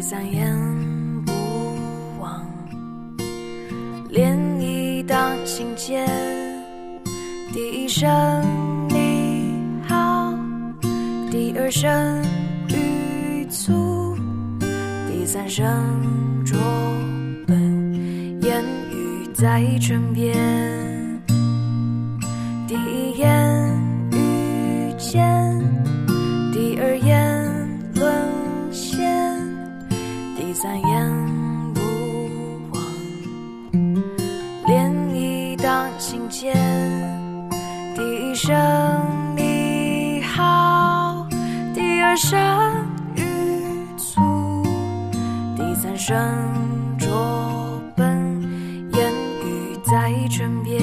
三眼不忘，涟漪荡心间。第一声你好，第二声语促，第三声拙笨，言语在唇边。第一眼遇见，第二眼沦陷，第三眼不忘，涟漪荡心间。第一声你好，第二声语促，第三声拙笨，言语在唇边。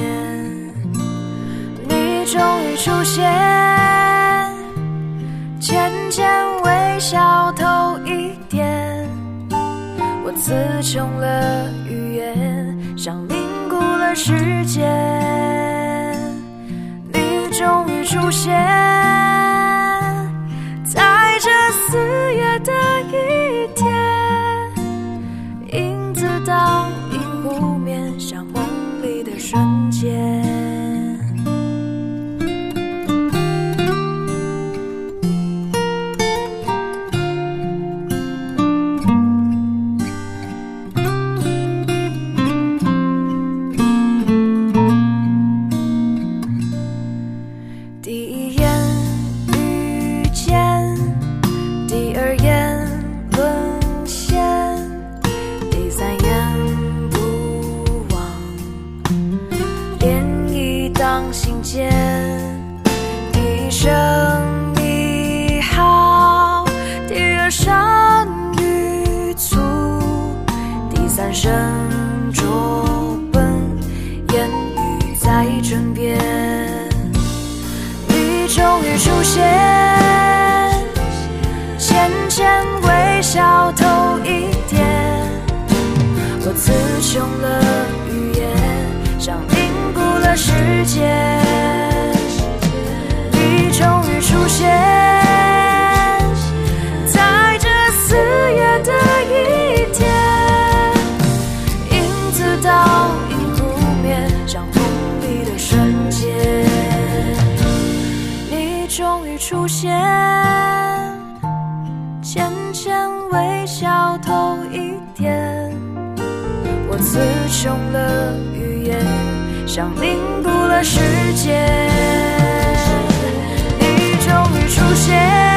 你终于出现，浅浅微笑透一点，我词穷了语言，像凝固了时间。你终于出现，在这4月的一天，影子倒映湖面，像梦里的瞬间。第一眼遇见，第二眼沦陷，第三眼不忘，涟漪荡心间。第一声你好，第二声语促，第三声拙笨，言语在唇边。终于出现，浅浅微笑透一点，我词穷了语言，像凝固了时间。你终于出现，在这4月的一天，影子倒映湖面，像梦里的瞬间。终于出现，浅浅微笑透一点，我词穷了语言，像凝固了时间。你终于出现，